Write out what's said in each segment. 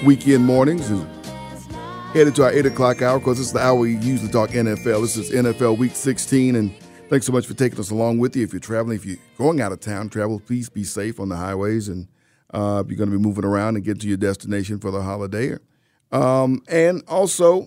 weekend mornings and headed to our 8 o'clock hour because this is the hour we usually talk NFL. This is NFL Week 16, and thanks so much for taking us along with you. If you're traveling, if you're going out of town, please be safe on the highways, and if you're going to be moving around and get to your destination for the holiday. And also,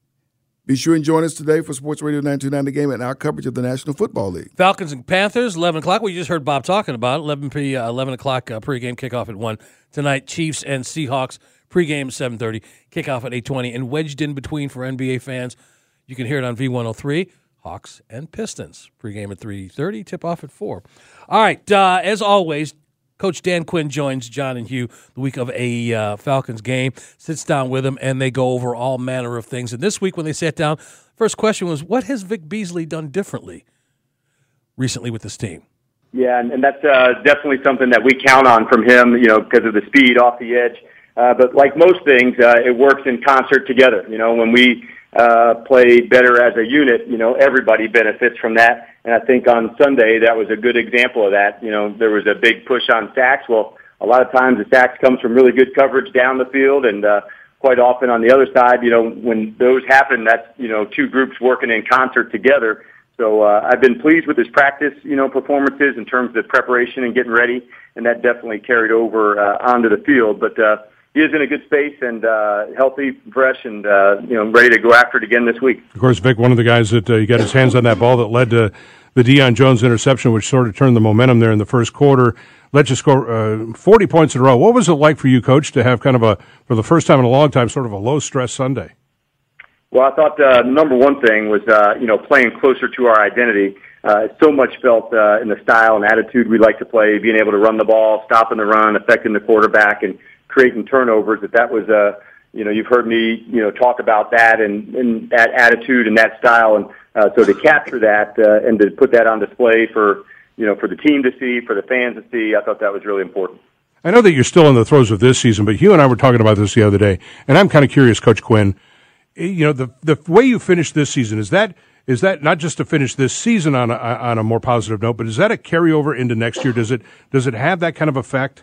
be sure and join us today for Sports Radio 929 The Game and our coverage of the National Football League. Falcons and Panthers, 11 o'clock. We just heard Bob talking about it. 11 o'clock pregame kickoff at 1 tonight. Chiefs and Seahawks pregame 7:30, kickoff at 8:20. And wedged in between for NBA fans, you can hear it on V103, Hawks and Pistons. Pregame at 3:30, tip-off at 4. All right, as always, Coach Dan Quinn joins John and Hugh the week of a Falcons game, sits down with them, and they go over all manner of things. And this week when they sat down, first question was, what has Vic Beasley done differently recently with this team? Yeah, and that's definitely something that we count on from him, because of the speed off the edge. But like most things, it works in concert together. When we play better as a unit, everybody benefits from that. And I think on Sunday, that was a good example of that. There was a big push on sacks. Well, a lot of times the sacks comes from really good coverage down the field, and quite often on the other side, when those happen, that's, two groups working in concert together. So I've been pleased with his practice, performances in terms of preparation and getting ready, and that definitely carried over onto the field. But he is in a good space and healthy, fresh, and ready to go after it again this week. Of course, Vic, one of the guys that he got his hands on that ball that led to the Deion Jones interception, which sort of turned the momentum there in the first quarter, let you score 40 points in a row. What was it like for you, Coach, to have kind of for the first time in a long time, sort of a low-stress Sunday? Well, I thought the number one thing was, playing closer to our identity. So much felt in the style and attitude we like to play, being able to run the ball, stopping the run, affecting the quarterback, and creating turnovers. That was, you've heard me, talk about that and that attitude and that style. And so to capture that and to put that on display for the team to see, for the fans to see, I thought that was really important. I know that you're still in the throes of this season, but Hugh and I were talking about this the other day, and I'm kind of curious, Coach Quinn, the way you finished this season, is that not just to finish this season on a more positive note, but is that a carryover into next year? Does it have that kind of effect?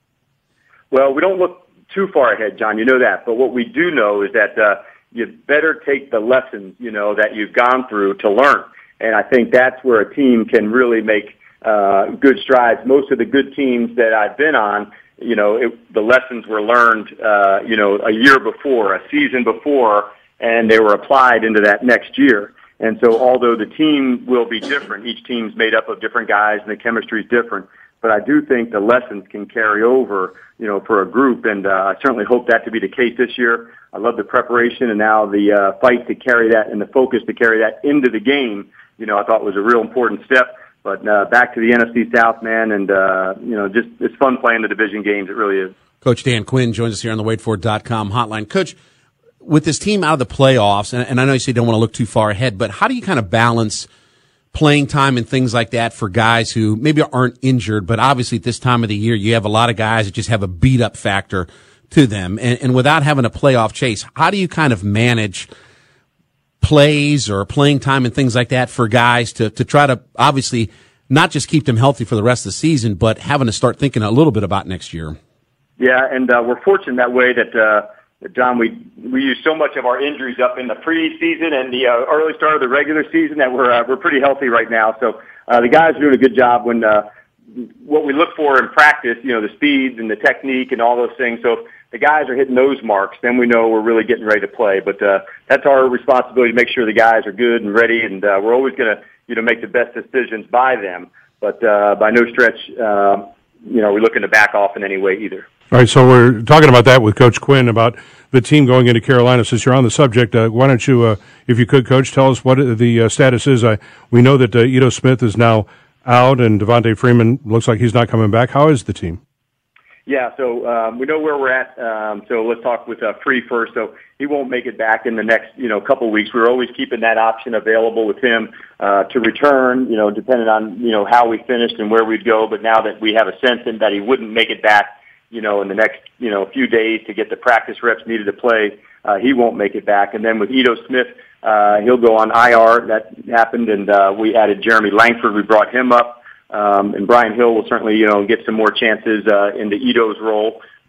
Well, we don't look too far ahead, John. You know that. But what we do know is that you better take the lessons, that you've gone through to learn. And I think that's where a team can really make good strides. Most of the good teams that I've been on, the lessons were learned, a year before, a season before, and they were applied into that next year. And so although the team will be different, each team's made up of different guys and the chemistry is different, but I do think the lessons can carry over, for a group, and I certainly hope that to be the case this year. I love the preparation and now the fight to carry that and the focus to carry that into the game, I thought was a real important step. But back to the NFC South, man, and, just it's fun playing the division games. It really is. Coach Dan Quinn joins us here on the WadeFord.com hotline. Coach, with this team out of the playoffs, and I know you say you don't want to look too far ahead, but how do you kind of balance playing time and things like that for guys who maybe aren't injured, but obviously at this time of the year, you have a lot of guys that just have a beat-up factor to them. And without having a playoff chase, how do you kind of manage plays or playing time and things like that for guys to try to obviously not just keep them healthy for the rest of the season, but having to start thinking a little bit about next year? Yeah, and we're fortunate that way that John, we use so much of our injuries up in the preseason and the early start of the regular season that we're pretty healthy right now. So the guys are doing a good job when what we look for in practice, the speeds and the technique and all those things. So if the guys are hitting those marks, then we know we're really getting ready to play. But that's our responsibility to make sure the guys are good and ready, and we're always going to make the best decisions by them. But by no stretch, we're looking to back off in any way either. All right, so we're talking about that with Coach Quinn about the team going into Carolina. Since you're on the subject, why don't you, if you could, Coach, tell us what the status is. We know that Ito Smith is now out and Devontae Freeman looks like he's not coming back. How is the team? Yeah, so we know where we're at. So let's talk with Free first. So he won't make it back in the next, couple of weeks. We're always keeping that option available with him to return, depending on, how we finished and where we'd go. But now that we have a sense that he wouldn't make it back, in the next, few days to get the practice reps needed to play, he won't make it back. And then with Ito Smith, he'll go on IR. That happened, and we added Jeremy Langford. We brought him up. And Brian Hill will certainly, get some more chances into Ito's role.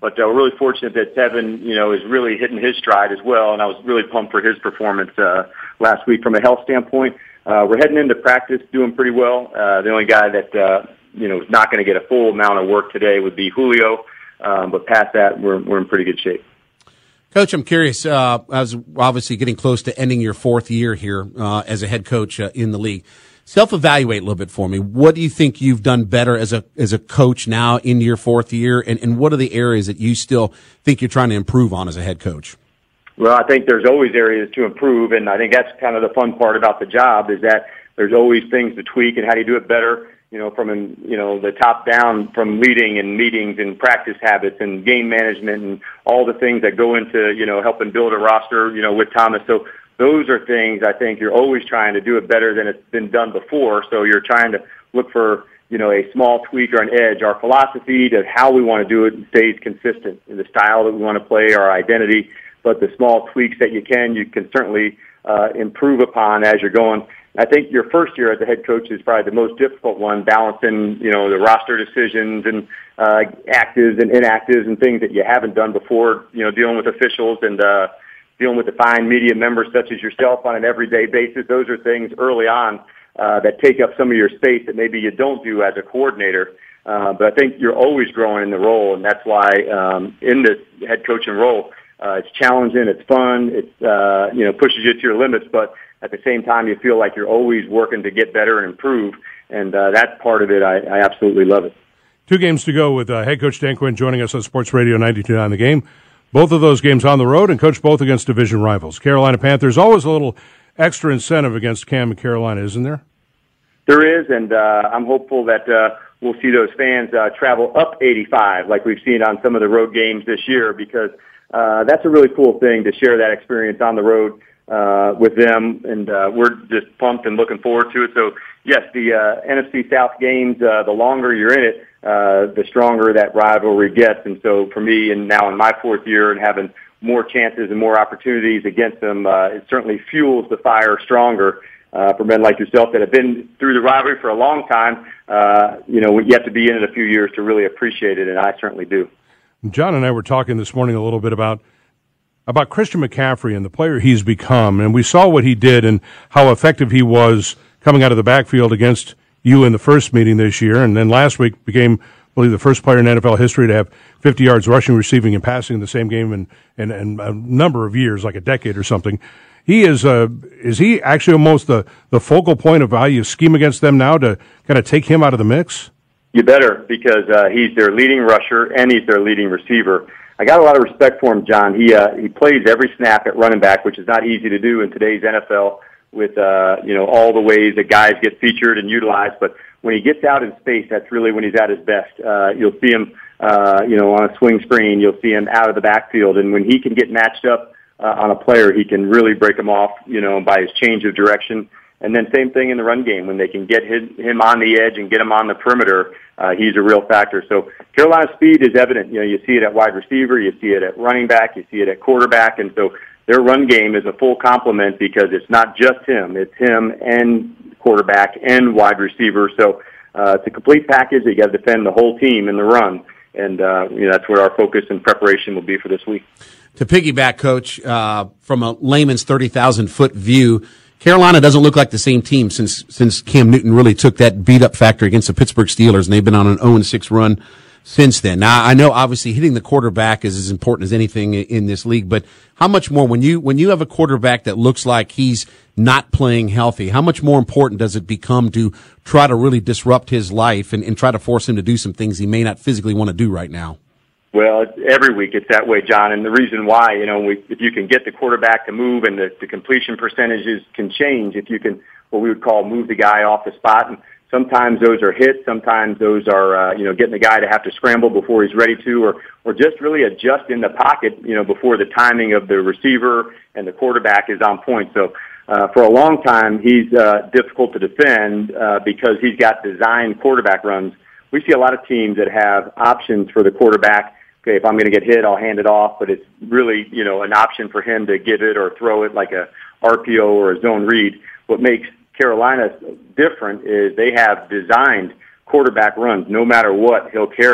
But we're really fortunate that Tevin, is really hitting his stride as well, and I was really pumped for his performance last week. From a health standpoint, we're heading into practice doing pretty well. The only guy that is not going to get a full amount of work today would be Julio, but past that, we're in pretty good shape. Coach, I'm curious, as obviously getting close to ending your fourth year here as a head coach in the league. Self-evaluate a little bit for me. What do you think you've done better as a coach now in your fourth year, and what are the areas that you still think you're trying to improve on as a head coach? Well, I think there's always areas to improve, and I think that's kind of the fun part about the job is that there's always things to tweak and how do you do it better, from the top down, from leading and meetings and practice habits and game management and all the things that go into, helping build a roster, with Thomas. So those are things I think you're always trying to do it better than it's been done before. So you're trying to look for, a small tweak or an edge. Our philosophy to how we want to do it stays consistent in the style that we want to play, our identity, but the small tweaks that you can certainly improve upon as you're going. I think your first year as a head coach is probably the most difficult one, balancing, the roster decisions and actives and inactives and things that you haven't done before, dealing with officials and dealing with the fine media members such as yourself on an everyday basis. Those are things early on that take up some of your space that maybe you don't do as a coordinator. But I think you're always growing in the role, and that's why in this head coaching role, it's challenging, it's fun, it pushes you to your limits, but at the same time you feel like you're always working to get better and improve, and that part of it, I absolutely love it. 2 games to go with head coach Dan Quinn joining us on Sports Radio 92.9 The Game. Both of those games on the road, and coach both against division rivals. Carolina Panthers, always a little extra incentive against Cam and Carolina, isn't there? There is, and I'm hopeful that we'll see those fans travel up 85 like we've seen on some of the road games this year, because that's a really cool thing to share that experience on the road with them, and we're just pumped and looking forward to it. So, yes, the NFC South games, the longer you're in it, the stronger that rivalry gets. And so for me, and now in my fourth year and having more chances and more opportunities against them, it certainly fuels the fire stronger for men like yourself that have been through the rivalry for a long time. You have to be in it a few years to really appreciate it, and I certainly do. John and I were talking this morning a little bit about Christian McCaffrey and the player he's become, and we saw what he did and how effective he was coming out of the backfield against you in the first meeting this year, and then last week became, I believe, the first player in NFL history to have 50 yards rushing, receiving, and passing in the same game in a number of years, like a decade or something. He is he actually almost the focal point of how you scheme against them now to kind of take him out of the mix? You better, because he's their leading rusher and he's their leading receiver. I got a lot of respect for him, John. He plays every snap at running back, which is not easy to do in today's NFL with all the ways that guys get featured and utilized. But when he gets out in space, that's really when he's at his best. You'll see him on a swing screen. You'll see him out of the backfield, and when he can get matched up on a player, he can really break him off, by his change of direction. And then same thing in the run game. When they can get him on the edge and get him on the perimeter, he's a real factor. So Carolina's speed is evident. You see it at wide receiver, you see it at running back, you see it at quarterback, and so their run game is a full complement because it's not just him. It's him and quarterback and wide receiver. So it's a complete package. You got to defend the whole team in the run, and that's where our focus and preparation will be for this week. To piggyback, Coach, from a layman's 30,000-foot view, Carolina doesn't look like the same team since Cam Newton really took that beat-up factor against the Pittsburgh Steelers, and they've been on an 0-6 run since then. Now, I know obviously hitting the quarterback is as important as anything in this league, but how much more when you have a quarterback that looks like he's not playing healthy, how much more important does it become to try to really disrupt his life and try to force him to do some things he may not physically want to do right now? Well, every week it's that way, John, and the reason why, if you can get the quarterback to move and the completion percentages can change, if you can, what we would call move the guy off the spot, and sometimes those are hits, sometimes those are, getting the guy to have to scramble before he's ready to, or just really adjust in the pocket, before the timing of the receiver and the quarterback is on point. So, for a long time, he's difficult to defend because he's got designed quarterback runs. We see a lot of teams that have options for the quarterback. Okay, if I'm going to get hit, I'll hand it off, but it's really, an option for him to give it or throw it like a RPO or a zone read. What makes Carolina different is they have designed quarterback runs. No matter what, he'll carry it.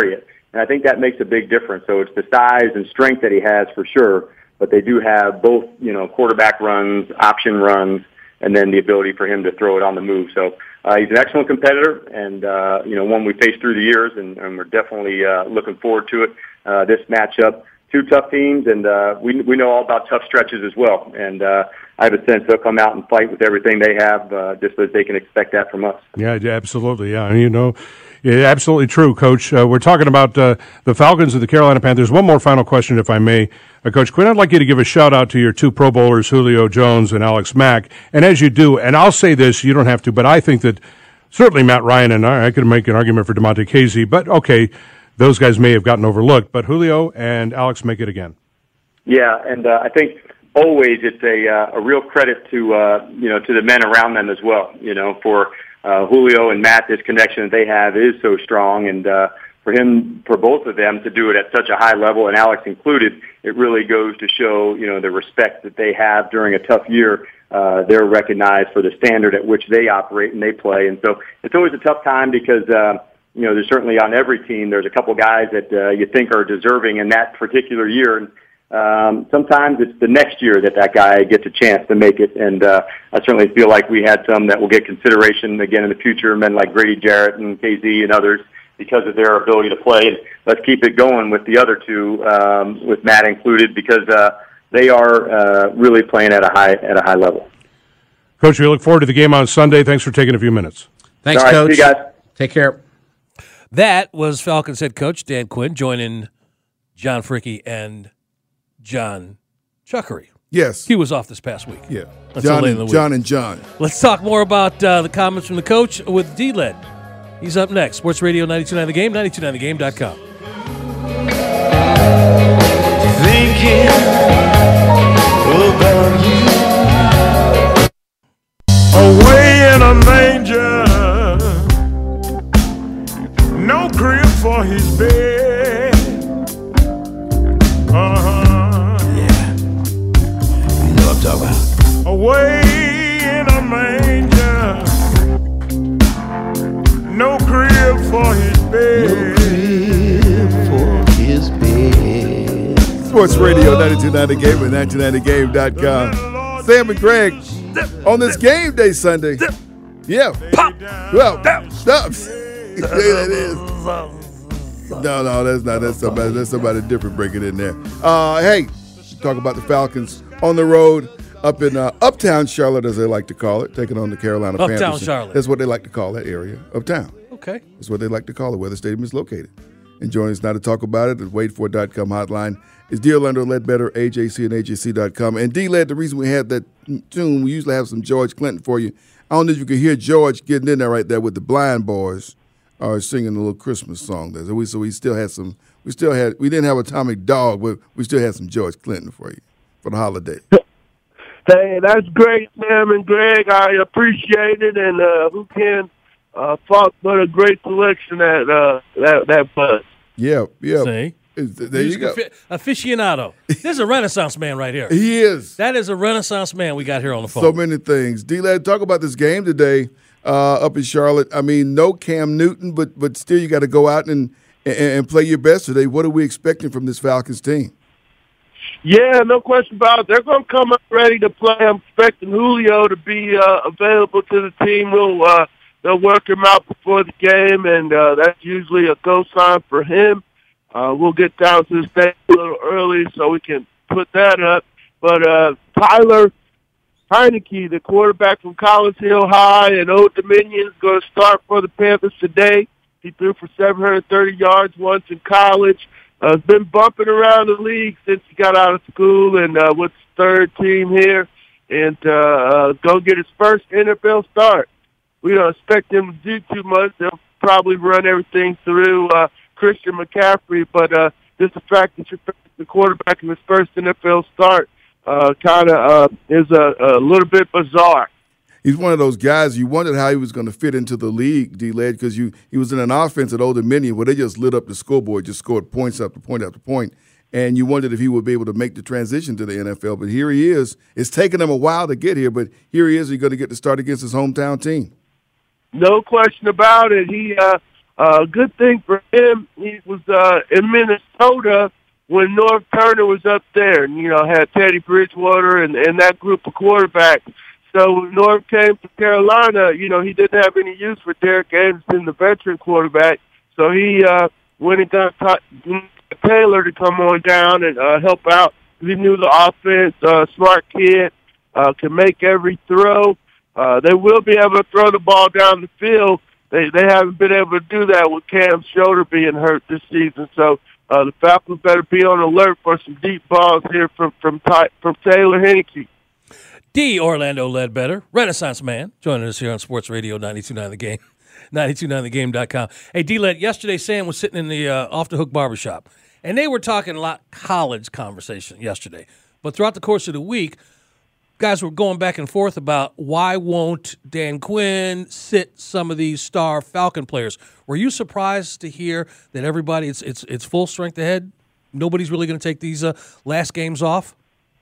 And I think that makes a big difference. So it's the size and strength that he has for sure, but they do have both, quarterback runs, option runs, and then the ability for him to throw it on the move. So he's an excellent competitor, and one we faced through the years, and we're definitely looking forward to it. This matchup, two tough teams, and we know all about tough stretches as well. And I have a sense they'll come out and fight with everything they have, just as they can expect that from us. Yeah, absolutely. Yeah, yeah, absolutely true, Coach. We're talking about the Falcons and the Carolina Panthers. One more final question, if I may. Coach Quinn, I'd like you to give a shout-out to your two Pro Bowlers, Julio Jones and Alex Mack. And as you do, and I'll say this, you don't have to, but I think that certainly Matt Ryan and I could make an argument for DeMonte Casey, but okay, those guys may have gotten overlooked, but Julio and Alex make it again. Yeah, and I think always it's a real credit to the men around them as well. For Julio and Matt, this connection that they have is so strong, and for both of them to do it at such a high level, and Alex included, it really goes to show the respect that they have during a tough year. They're recognized for the standard at which they operate and they play, and so it's always a tough time because there's certainly on every team there's a couple guys that you think are deserving in that particular year. And sometimes it's the next year that guy gets a chance to make it, and I certainly feel like we had some that will get consideration again in the future, men like Grady Jarrett and KZ and others, because of their ability to play. And let's keep it going with the other two, with Matt included, because they are really playing at a high level. Coach, we look forward to the game on Sunday. Thanks for taking a few minutes. Thanks, All right, Coach. see you guys. Take care. That was Falcons head coach Dan Quinn joining John Fricke and John Chuckery. Yes. He was off this past week. Yeah. Until late in the week. John and John. Let's talk more about the comments from the coach with D-Led. He's up next. Sports Radio 92.9 The Game, 92.9thegame.com. Thinking about you. Away in a manger, no crib for his bed. Yeah. You know what I'm talking about. Away in a manger, no crib for his bed. No crib for his bed. Sports Radio 92.9 The Game and 92.9thegame.com. Sam and Greg on this game day Sunday. Yeah. Pop. Well, stop. Yeah, that is. No, that's not. That's somebody different breaking in there. Hey, talk about the Falcons on the road up in Uptown Charlotte, as they like to call it, taking on the Carolina Panthers. Uptown Charlotte. That's what they like to call that area, Uptown. Okay. That's what they like to call it, where the stadium is located. And joining us now to talk about it, the waitfor.com hotline is D'Orlando Ledbetter, AJC and AJC.com. And D-Led, the reason we had that tune, we usually have some George Clinton for you. I don't know if you could hear George getting in there right there with the Blind Boys singing a little Christmas song there. So we still had some, we didn't have Atomic Dog, but we still had some George Clinton for you for the holiday. Hey, that's great, Sam and Greg. I appreciate it, and who can fault but a great selection at that bus. Yeah. See? There you go. Aficionado. There's a Renaissance man right here. He is. That is a Renaissance man we got here on the phone. So many things. D-Lad, talk about this game today up in Charlotte. I mean, no Cam Newton, but still you got to go out and play your best today. What are we expecting from this Falcons team? Yeah, no question about it. They're going to come up ready to play. I'm expecting Julio to be available to the team. They'll work him out before the game, and that's usually a go sign for him. We'll get down to the stage a little early so we can put that up. But Tyler Heineke, the quarterback from Collins Hill High and Old Dominion, is going to start for the Panthers today. He threw for 730 yards once in college. Has been bumping around the league since he got out of school and with his third team here, and go get his first NFL start. We don't expect him to do too much. They'll probably run everything through Christian McCaffrey, but just the fact that you're the quarterback in his first NFL start is a little bit bizarre. He's one of those guys you wondered how he was going to fit into the league, D-Led, because he was in an offense at Old Dominion where they just lit up the scoreboard, just scored points after point after point, and you wondered if he would be able to make the transition to the NFL. But here he is. It's taken him a while to get here, but here he is. He's going to get to start against his hometown team. No question about it. He Good thing for him, he was in Minnesota when North Turner was up there and, had Teddy Bridgewater and that group of quarterbacks. So when North came to Carolina, he didn't have any use for Derek Anderson, the veteran quarterback. So he went and got Taylor to come on down and help out. He knew the offense, smart kid, can make every throw. They will be able to throw the ball down the field. They haven't been able to do that with Cam's shoulder being hurt this season. So the Falcons better be on alert for some deep balls here from Taylor Heinicke. D. Orlando Ledbetter, Renaissance man, joining us here on Sports Radio 92.9 The Game, 92.9thegame.com. Hey, D-Led, yesterday Sam was sitting in the Off the Hook barbershop, and they were talking a lot college conversation yesterday. But throughout the course of the week, guys were going back and forth about why won't Dan Quinn sit some of these star Falcon players. Were you surprised to hear that everybody it's full strength ahead? Nobody's really going to take these last games off?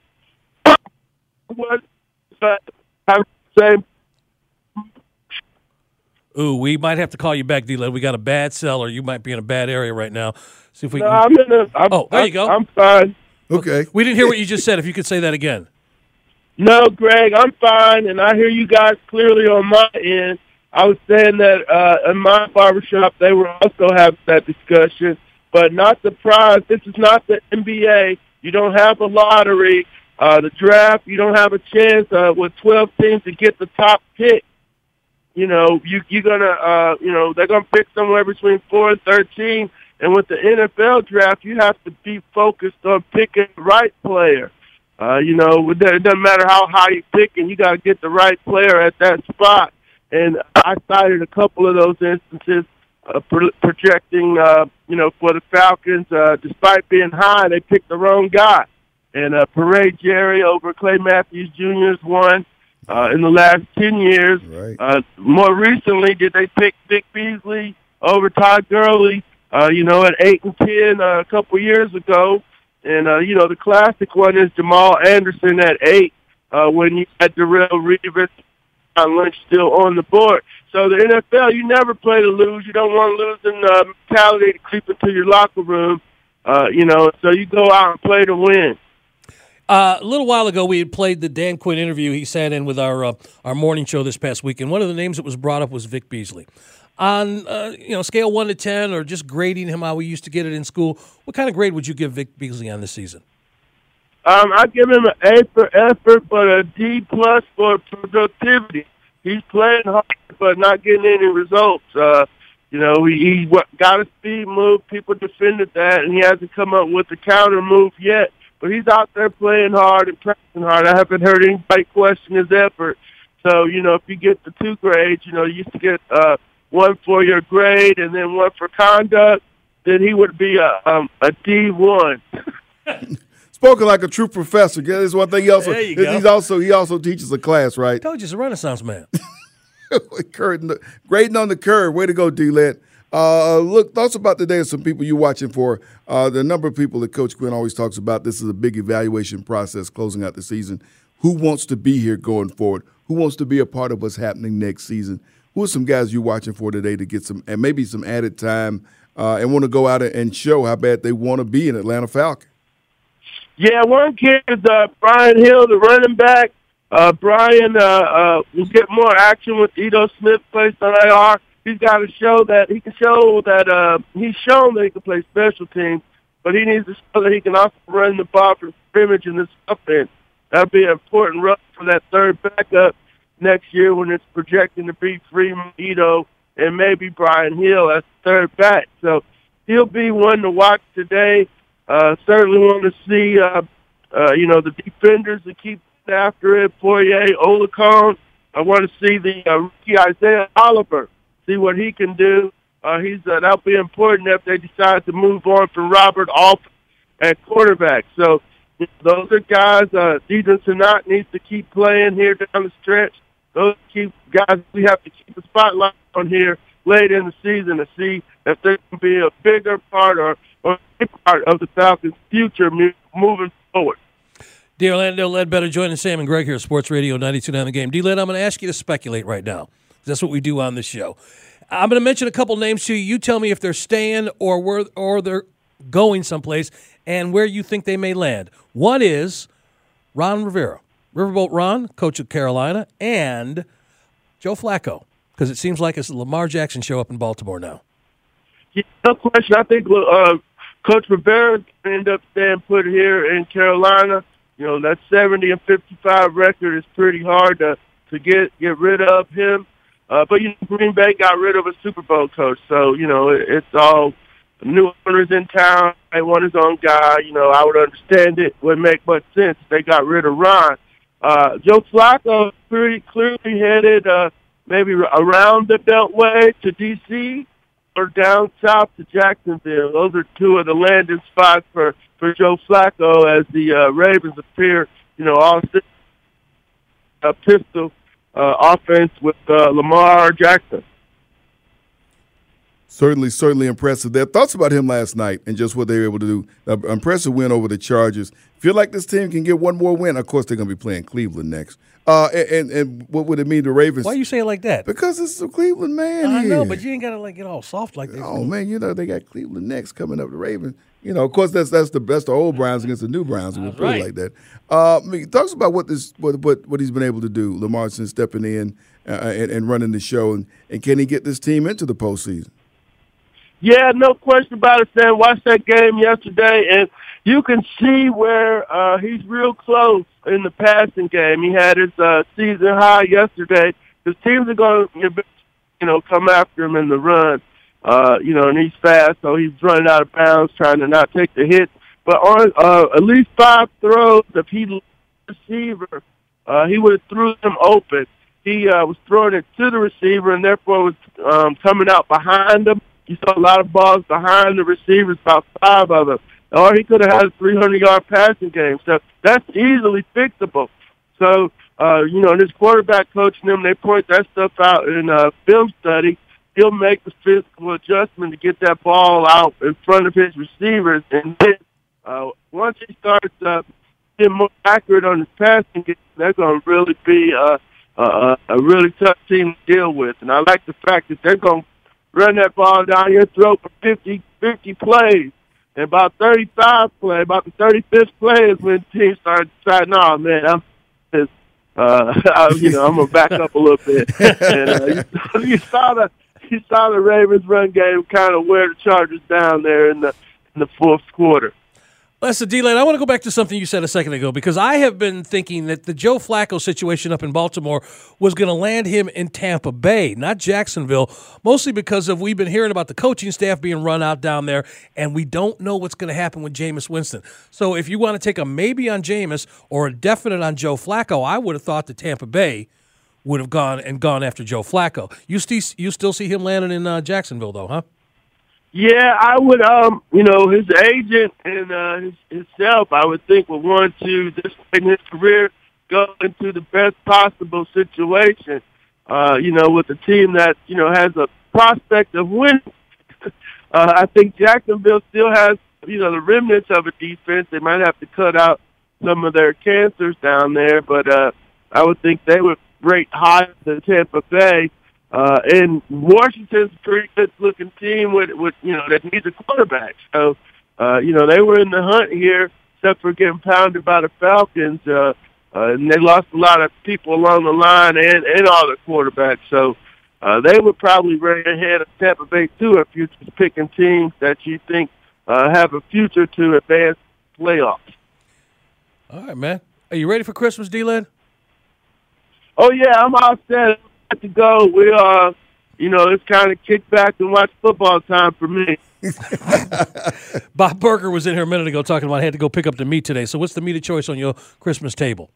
Ooh, we might have to call you back, D-Led. We got a bad cell, or you might be in a bad area right now. See if we can. There you go. I'm fine. Okay. We didn't hear what you just said. If you could say that again. No, Greg, I'm fine, and I hear you guys clearly on my end. I was saying that in my barbershop they were also having that discussion, but not surprised. This is not the NBA. You don't have a lottery. The draft, you don't have a chance with 12 teams to get the top pick. You're gonna, they're gonna pick somewhere between 4 and 13. And with the NFL draft, you have to be focused on picking the right player. It doesn't matter how high you pick, and you got to get the right player at that spot. And I cited a couple of those instances projecting, for the Falcons. Despite being high, they picked the wrong guy. And Parade Jerry over Clay Matthews Jr. is one in the last 10 years. Right. More recently, did they pick Vic Beasley over Todd Gurley, at 8 and 10 a couple years ago. And, the classic one is Jamal Anderson at 8 when you had Darrelle Revis and Lynch still on the board. So the NFL, you never play to lose. You don't want losing mentality to creep into your locker room, so you go out and play to win. A little while ago, we had played the Dan Quinn interview. He sat in with our morning show this past week, and one of the names that was brought up was Vic Beasley. On scale 1 to 10, or just grading him how we used to get it in school, what kind of grade would you give Vic Beasley on this season? I give him an A for effort, but a D plus for productivity. He's playing hard, but not getting any results. He got a speed move. People defended that, and he hasn't come up with the counter move yet. But he's out there playing hard and practicing hard. I haven't heard anybody question his effort. So, if you get the 2 grades, you used to get one for your grade and then one for conduct, then he would be a D1. Spoken like a true professor. There's one thing he also there you go. He also teaches a class, right? I told you he's a Renaissance man. Grading on the curve. Way to go, D-Led. Look, thoughts about today of some people you're watching for. The number of people that Coach Quinn always talks about. This is a big evaluation process closing out the season. Who wants to be here going forward? Who wants to be a part of what's happening next season? Who are some guys you're watching for today to get some and maybe some added time and want to go out and show how bad they want to be an Atlanta Falcon? Yeah, one kid is Brian Hill, the running back. Brian will get more action with Ito Smith placed on IR. He's got to show that he can show that he's shown that he can play special teams, but he needs to show that he can also run the ball from scrimmage in this offense. That'll be an important run for that third backup next year when it's projecting to be Freeman, Ito, and maybe Brian Hill as third back. So he'll be one to watch today. Certainly want to see, the defenders that keep after it, Poirier, Olacon. I want to see the rookie Isaiah Oliver, see what he can do. That'll be important if they decide to move on from Robert Alford at quarterback. So those are guys. Dejan Sanat needs to keep playing here down the stretch. Those guys we have to keep the spotlight on here late in the season to see if they can be a bigger part or a big part of the Falcons' future moving forward. D. Orlando Ledbetter joining Sam and Greg here at Sports Radio 92.9 The Game. D-Led, I'm going to ask you to speculate right now. That's what we do on this show. I'm going to mention a couple names to you. You tell me if they're staying or they're going someplace and where you think they may land. One is Ron Rivera. Riverboat Ron, coach of Carolina, and Joe Flacco, because it seems like it's a Lamar Jackson show up in Baltimore now. Yeah, no question. I think Coach Rivera ended up staying put here in Carolina. You know, that 70-55 record is pretty hard to get rid of him. But, you know, Green Bay got rid of a Super Bowl coach. So, you know, it's all new owners in town. They want his own guy. You know, I would understand it. Wouldn't make much sense if they got rid of Ron. Joe Flacco pretty clearly headed maybe around the Beltway to D.C. or down south to Jacksonville. Those are two of the landing spots for Joe Flacco as the Ravens appear, you know, all pistol offense with Lamar Jackson. Certainly impressive. Their thoughts about him last night and just what they were able to do. Impressive win over the Chargers. Feel like this team can get one more win. Of course, they're going to be playing Cleveland next. And what would it mean to Ravens? Why you say it like that? Because it's the Cleveland man. I here. know, but you ain't got to get all soft like that. Oh man, you know they got Cleveland next coming up. The Ravens. You know, of course, that's the old Browns against the new Browns. And we'll put it like that. Talks about what he's been able to do. Lamar since stepping in and running the show, and can he get this team into the postseason? Yeah, no question about it, Sam. Watched that game yesterday, and you can see where he's real close in the passing game. He had his season high yesterday. His teams are going to, you know, come after him in the run. You know, and he's fast, so he's running out of bounds, trying to not take the hit. But on at least 5 throws, if he was the receiver, he would have threw them open. He was throwing it to the receiver, and therefore was coming out behind him. You saw a lot of balls behind the receivers, about 5 of them. Or he could have had a 300-yard passing game. So that's easily fixable. So, you know, and his quarterback coaching them, they point that stuff out in film study. He'll make the physical adjustment to get that ball out in front of his receivers. And then once he starts getting more accurate on his passing game, they're going to really be a really tough team to deal with. And I like the fact that they're going to run that ball down your throat for 50 plays. And about 35 plays, about the 35th play is when the team started deciding, oh, man, I'm going to back up a little bit. And you saw the Ravens run game kind of wear the Chargers down there in the fourth quarter. Listen, D-Lane, I want to go back to something you said a second ago, because I have been thinking that the Joe Flacco situation up in Baltimore was going to land him in Tampa Bay, not Jacksonville, mostly because we've been hearing about the coaching staff being run out down there, and we don't know what's going to happen with Jameis Winston. So if you want to take a maybe on Jameis or a definite on Joe Flacco, I would have thought that Tampa Bay would have gone after Joe Flacco. You still see him landing in Jacksonville, though, huh? Yeah, I would, you know, his agent and himself, I would think, would want to, this in his career, go into the best possible situation, you know, with a team that, you know, has a prospect of winning. I think Jacksonville still has, you know, the remnants of a defense. They might have to cut out some of their cancers down there, but I would think they would rate higher than Tampa Bay. And Washington's a pretty good-looking team with you know, that needs a quarterback. So, you know, they were in the hunt here, except for getting pounded by the Falcons. And they lost a lot of people along the line and all the quarterbacks. So they would probably rate ahead of Tampa Bay, too, if you're just picking teams that you think have a future to advance playoffs. All right, man. Are you ready for Christmas, D-Lane? Oh, yeah, I'm all set. To go. We you know, it's kind of kick back and watch football time for me. Bob Burger was in here a minute ago talking about I had to go pick up the meat today. So what's the meat of choice on your Christmas table?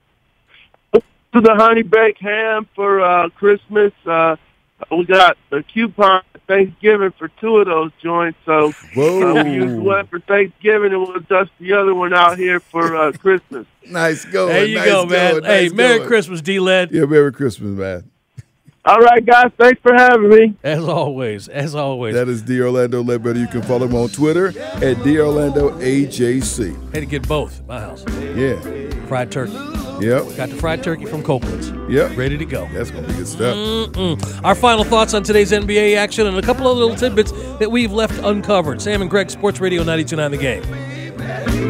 The honey baked ham for Christmas. We got a coupon for Thanksgiving for 2 of those joints. So we used one for Thanksgiving and we'll dust the other one out here for Christmas. Nice going. There you go, man. Hey, Merry Christmas, D-Led. Yeah, Merry Christmas, man. All right, guys. Thanks for having me. As always. That is D. Orlando Ledbetter. You can follow him on Twitter at DOrlandoAJC. Had to get both at my house. Yeah. Fried turkey. Yep. Got the fried turkey from Copeland's. Yep. Ready to go. That's going to be good stuff. Our final thoughts on today's NBA action and a couple of little tidbits that we've left uncovered. Sam and Greg, Sports Radio 92.9 The Game.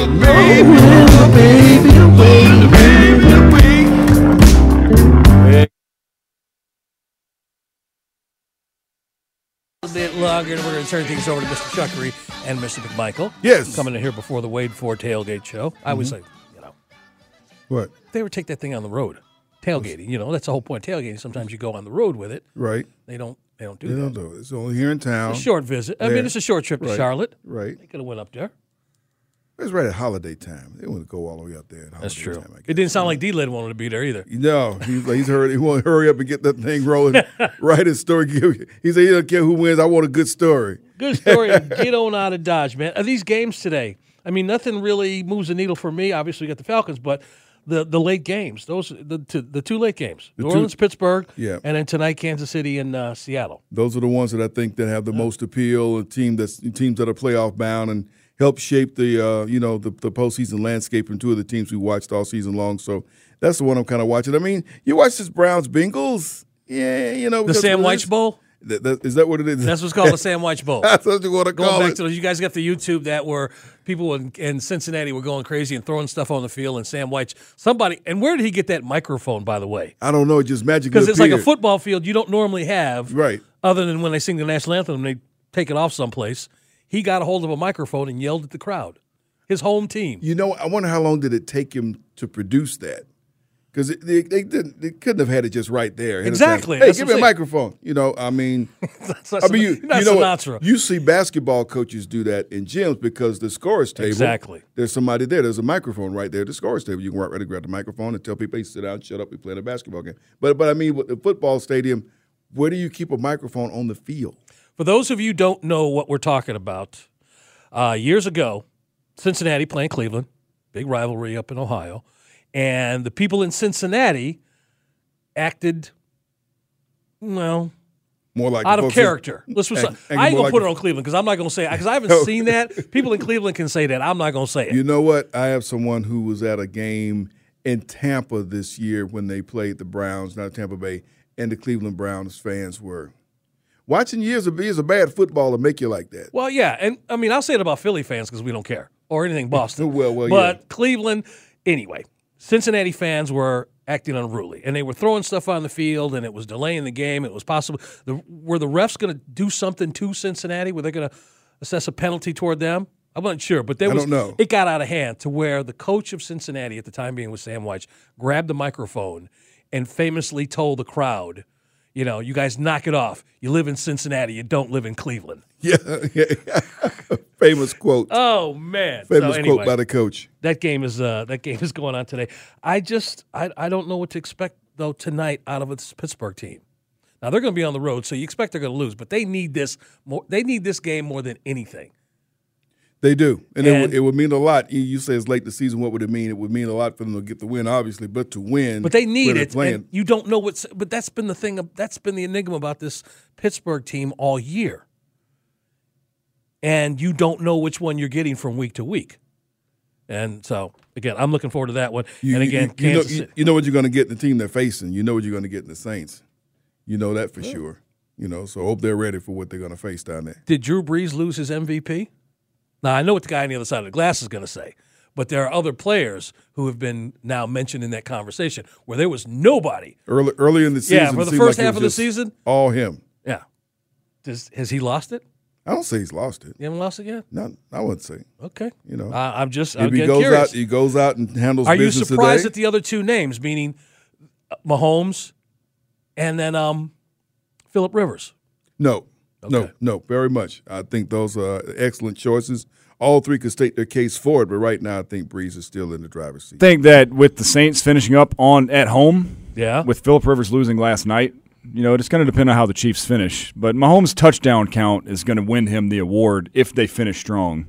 A bit longer, and we're going to turn things over to Mr. Chuckery and Mr. McMichael. Yes. Coming in here before the Wade Ford tailgate show. I always say, What? they ever take that thing on the road. Tailgating, that's the whole point. Tailgating, sometimes you go on the road with it. Right. They don't do They that. don't do it. It's only here in town. A short visit. I Yeah. mean, it's a short trip to Right. Charlotte. Right. They could have went up there. It's right at holiday time. They want to go all the way up there at holiday That's true. time, I guess. It didn't sound like D-Led wanted to be there either. No, he's hurry. He want to hurry up and get that thing rolling. Write his story. He said he don't care who wins. I want a good story. Good story. Get on out of Dodge, man. These games today, I mean, nothing really moves the needle for me. Obviously, we got the Falcons, but the late games, the two late games, New Orleans, Pittsburgh, Yeah. and then tonight, Kansas City and Seattle. Those are the ones that I think that have the most appeal. Teams that are playoff bound and help shape the the postseason landscape and two of the teams we watched all season long. So that's the one I'm kind of watching. I mean, you watch this Browns Bengals, The Sam Weich Bowl. Is that what it is? That's what's called the Sam Weich Bowl. That's what you want to Going call back it. to those, you guys got the YouTube that where people in Cincinnati were going crazy and throwing stuff on the field, and Sam Weich, and where did he get that microphone, by the way? I don't know. It just magically Because it's like a appeared. football field you don't normally have, Right. other than when they sing the national anthem and they take it off someplace. He have a hold of a microphone and yelled at the crowd. His home team. I wonder how long did it take him to produce that? Because they couldn't have had it just right there. Exactly. Hey, That's give what me a I'm saying. microphone. I mean, You're not Sinatra. You see basketball coaches do that in gyms because the scorer's table. Exactly. There's somebody there. There's a microphone right there at the scorer's table. You can right grab the microphone and tell people, hey, sit down, shut up, we're playing a basketball game. But I mean, with the football stadium, where do you keep a microphone on the field? For those of you who don't know what we're talking about, years ago, Cincinnati playing Cleveland, big rivalry up in Ohio, and the people in Cincinnati acted, More like out the of folks character. I ain't going to put it like on Cleveland because I'm not going to say it because I haven't seen that. People in Cleveland can say that. I'm not going to say it. You know what? I have someone who was at a game in Tampa this year when they played the Browns, not Tampa Bay, and the Cleveland Browns fans were. Watching years of bad football will make you like that. Well, yeah, and I mean, I'll say it about Philly fans because we don't care, or anything Boston. Well, but yeah. Cleveland, anyway, Cincinnati fans were acting unruly, and they were throwing stuff on the field, and it was delaying the game. It was possible. Were the refs going to do something to Cincinnati? Were they going to assess a penalty toward them? I wasn't sure, but I don't know. It got out of hand to where the coach of Cincinnati at the time being was Sam Weich, grabbed the microphone and famously told the crowd, you guys knock it off. You live in Cincinnati. You don't live in Cleveland. Yeah. Famous quote. Oh, man. Famous So anyway, quote by the coach. That game is going on today. I don't know what to expect, though, tonight out of this Pittsburgh team. Now, they're going to be on the road, so you expect they're going to lose, but they need this more. They need this game more than anything. They do. And it would mean a lot. You say it's late in the season. What would it mean? It would mean a lot for them to get the win, obviously, but to win. But they need it. Playing. And you don't know what's – but that's been the thing. That's been the enigma about this Pittsburgh team all year. And you don't know which one you're getting from week to week. And so, again, I'm looking forward to that one. Kansas City. You know what you're going to get in the team they're facing. You know what you're going to get in the Saints. You know that for sure. So hope they're ready for what they're going to face down there. Did Drew Brees lose his MVP? Now, I know what the guy on the other side of the glass is going to say, but there are other players who have been now mentioned in that conversation where there was nobody. Early in the season. Yeah, for the it first seemed like half it of the was just season? All him. Yeah. Has he lost it? I don't say he's lost it. You haven't lost it yet? No, I wouldn't say. Okay. I'm curious. He goes out and handles Are you business surprised today. at the other two names, meaning Mahomes and then Phillip Rivers? No. Okay. No, very much. I think those are excellent choices. All three could state their case for it, but right now I think Breeze is still in the driver's seat. I think that with the Saints finishing up at home, with Phillip Rivers losing last night, it's going to depend on how the Chiefs finish. But Mahomes' touchdown count is going to win him the award if they finish strong.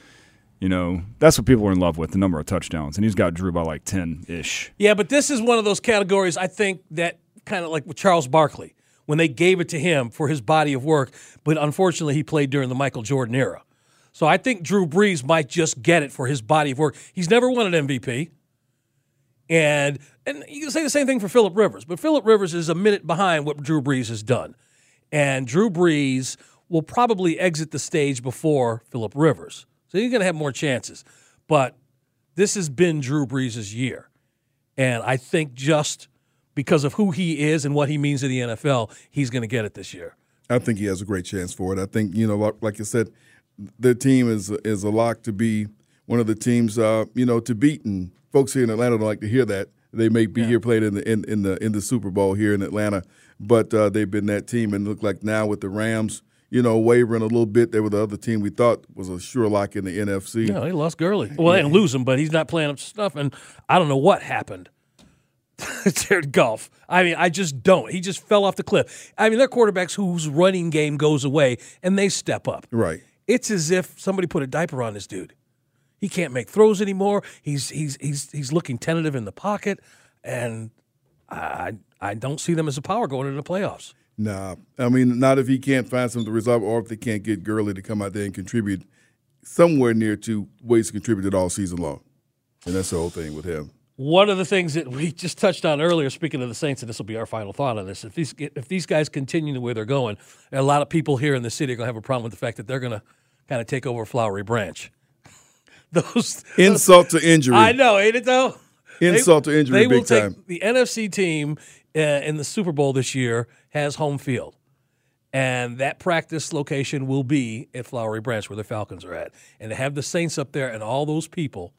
That's what people are in love with, the number of touchdowns. And he's got Drew by like 10-ish. Yeah, but this is one of those categories, I think, that kind of like with Charles Barkley, when they gave it to him for his body of work, but unfortunately he played during the Michael Jordan era. So I think Drew Brees might just get it for his body of work. He's never won an MVP. And you can say the same thing for Phillip Rivers, but Phillip Rivers is a minute behind what Drew Brees has done. And Drew Brees will probably exit the stage before Phillip Rivers. So you're going to have more chances. But this has been Drew Brees' year. And I think just because of who he is and what he means to the NFL, he's going to get it this year. I think he has a great chance for it. I think, like I said, their team is a lock to be one of the teams, to beat. And folks here in Atlanta don't like to hear that. They may be here playing in the Super Bowl here in Atlanta, but they've been that team. And look like now with the Rams, wavering a little bit. They were the other team we thought was a sure lock in the NFC. No, he lost Gurley. Well, they didn't lose him, but he's not playing up to stuff. And I don't know what happened. Jared Goff. I mean, I just don't. He just fell off the cliff. I mean, they're quarterbacks whose running game goes away, and they step up. Right. It's as if somebody put a diaper on this dude. He can't make throws anymore. He's looking tentative in the pocket, and I don't see them as a power going into the playoffs. Nah. I mean, not if he can't find something to resolve or if they can't get Gurley to come out there and contribute somewhere near to what he's contributed all season long. And that's the whole thing with him. One of the things that we just touched on earlier, speaking of the Saints, and this will be our final thought on this, if these guys continue the way they're going, a lot of people here in the city are going to have a problem with the fact that they're going to kind of take over Flowery Branch. Those insult to injury. I know, ain't it though? Insult to injury, big time. The NFC team in the Super Bowl this year has home field, and that practice location will be at Flowery Branch where the Falcons are at. And to have the Saints up there and all those people.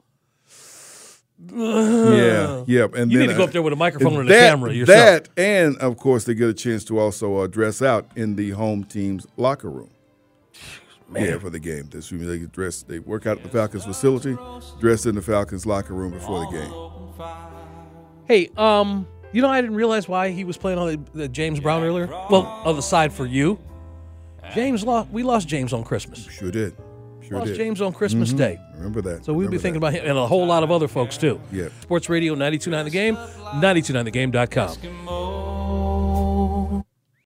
Yeah. And you need to go up there with a microphone and a camera yourself. That, and, of course, they get a chance to also dress out in the home team's locker room. Man. Yeah, for the game. They work out at the Falcons facility, dress in the Falcons locker room before the game. Hey, I didn't realize why he was playing on the James Brown earlier. Well, on the side for you, we lost James on Christmas. Sure did. Lost James on Christmas Day. Remember that. So we'll be thinking about him and a whole lot of other folks too. Yeah. Sports Radio 92.9 The Game, 92.9thegame.com.